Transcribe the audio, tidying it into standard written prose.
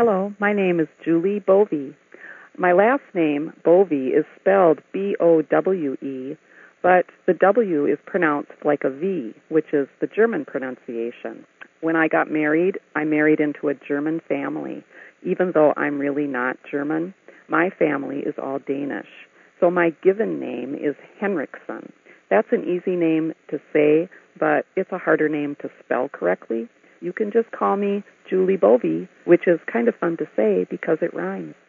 Hello, my name is Julie Bovee. My last name, Bovee, is spelled Bowe, but the W is pronounced like a V, which is the German pronunciation. When I got married, I married into a German family. Even though I'm really not German, my family is all Danish. So my given name is Henriksen. That's an easy name to say, but it's a harder name to spell correctly. You can just call me Julie Bovee, which is kind of fun to say because it rhymes.